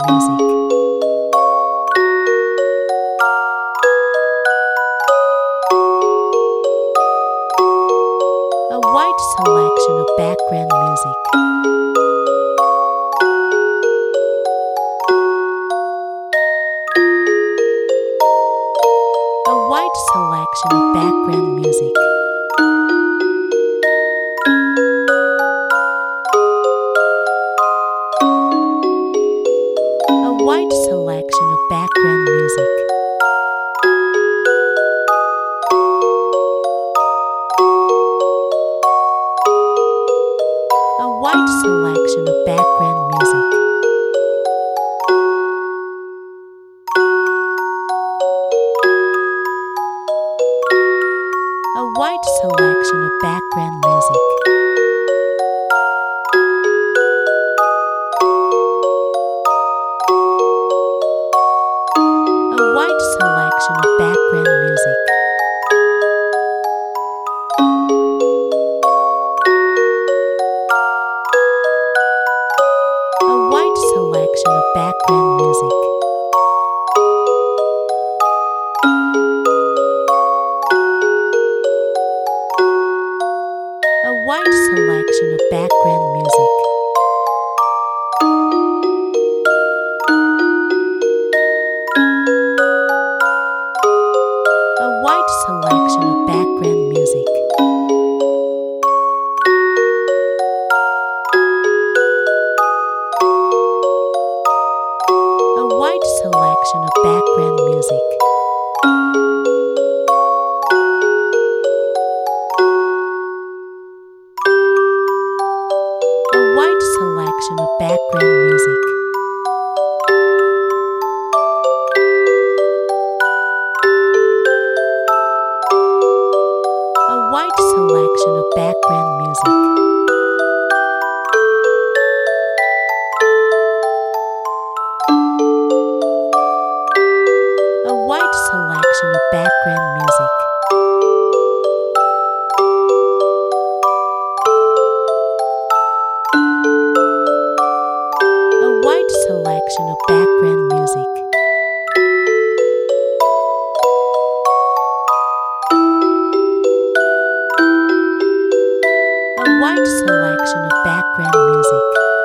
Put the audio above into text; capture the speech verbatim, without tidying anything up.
music. A wide selection of background music. A wide selection of background music. A wide selection of background music. A wide selection of background music. A wide selection of background music. A wide selection of background music. A wide selection of background music. A wide selection of background music. A wide selection of background music. A wide selection of background music. A wide selection of background music. A wide selection of background music. A wide selection of background music. A wide selection of background music. A wide selection of background music.